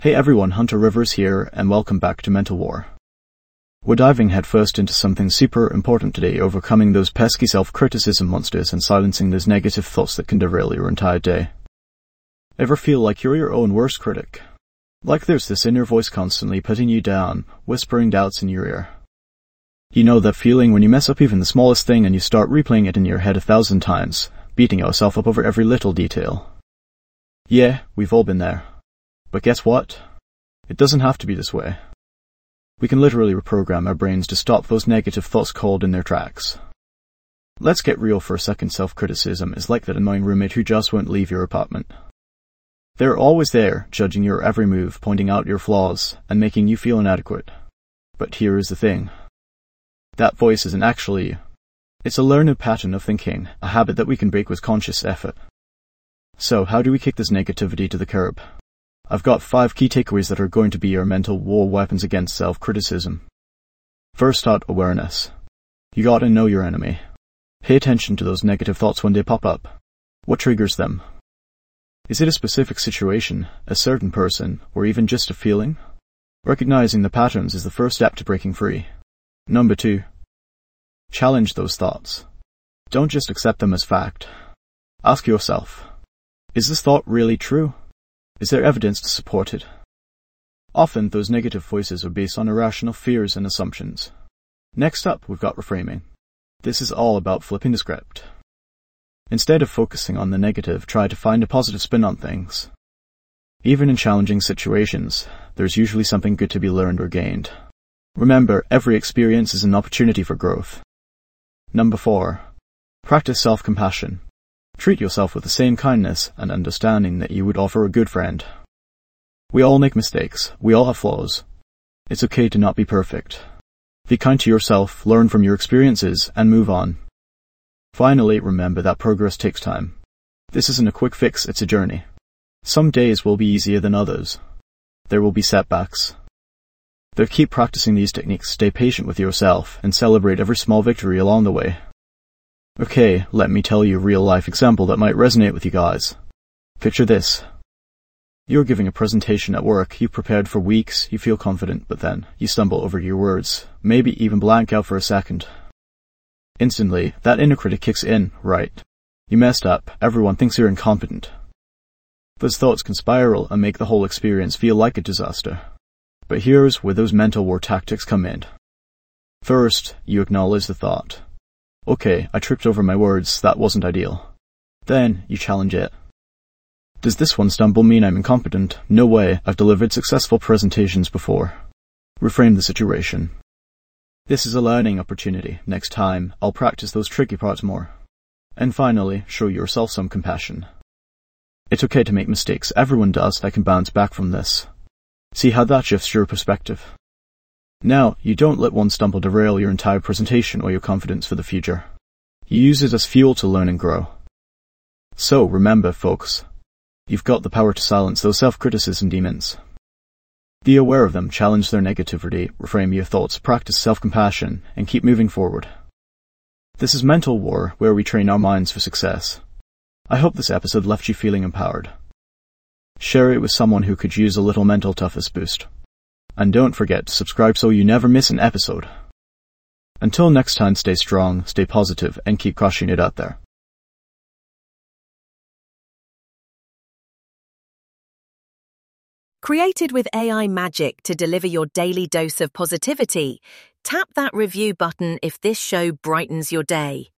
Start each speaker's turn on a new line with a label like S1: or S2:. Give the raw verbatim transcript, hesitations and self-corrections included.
S1: Hey everyone, Hunter Rivers here, and welcome back to Mental War. We're diving headfirst into something super important today, overcoming those pesky self-criticism monsters and silencing those negative thoughts that can derail your entire day. Ever feel like you're your own worst critic? Like there's this inner voice constantly putting you down, whispering doubts in your ear. You know that feeling when you mess up even the smallest thing and you start replaying it in your head a thousand times, beating yourself up over every little detail. Yeah, we've all been there. But guess what? It doesn't have to be this way. We can literally reprogram our brains to stop those negative thoughts cold in their tracks. Let's get real for a second. Self-criticism is like that annoying roommate who just won't leave your apartment. They're always there, judging your every move, pointing out your flaws, and making you feel inadequate. But here is the thing. That voice isn't actually you. It's a learned pattern of thinking, a habit that we can break with conscious effort. So, how do we kick this negativity to the curb? I've got five key takeaways that are going to be your mental war weapons against self-criticism. First out, awareness. You gotta know your enemy. Pay attention to those negative thoughts when they pop up. What triggers them? Is it a specific situation, a certain person, or even just a feeling? Recognizing the patterns is the first step to breaking free. Number two. Challenge those thoughts. Don't just accept them as fact. Ask yourself, is this thought really true? Is there evidence to support it? Often, those negative voices are based on irrational fears and assumptions. Next up, we've got reframing. This is all about flipping the script. Instead of focusing on the negative, try to find a positive spin on things. Even in challenging situations, there's usually something good to be learned or gained. Remember, every experience is an opportunity for growth. Number four. Practice self-compassion. Treat yourself with the same kindness and understanding that you would offer a good friend. We all make mistakes. We all have flaws. It's okay to not be perfect. Be kind to yourself, learn from your experiences, and move on. Finally, remember that progress takes time. This isn't a quick fix, it's a journey. Some days will be easier than others. There will be setbacks. But keep practicing these techniques, stay patient with yourself, and celebrate every small victory along the way. Okay, let me tell you a real-life example that might resonate with you guys. Picture this. You're giving a presentation at work, you've prepared for weeks, you feel confident, but then you stumble over your words, maybe even blank out for a second. Instantly, that inner critic kicks in, right? You messed up, everyone thinks you're incompetent. Those thoughts can spiral and make the whole experience feel like a disaster. But here's where those mental war tactics come in. First, you acknowledge the thought. Okay, I tripped over my words, that wasn't ideal. Then, you challenge it. Does this one stumble mean I'm incompetent? No way, I've delivered successful presentations before. Reframe the situation. This is a learning opportunity. Next time, I'll practice those tricky parts more. And finally, show yourself some compassion. It's okay to make mistakes, everyone does, I can bounce back from this. See how that shifts your perspective. Now, you don't let one stumble derail your entire presentation or your confidence for the future. You use it as fuel to learn and grow. So, remember, folks, you've got the power to silence those self-criticism demons. Be aware of them, challenge their negativity, reframe your thoughts, practice self-compassion, and keep moving forward. This is Mental War, where we train our minds for success. I hope this episode left you feeling empowered. Share it with someone who could use a little mental toughness boost. And don't forget to subscribe so you never miss an episode. Until next time, stay strong, stay positive, and keep crushing it out there.
S2: Created with A I magic to deliver your daily dose of positivity, tap that review button if this show brightens your day.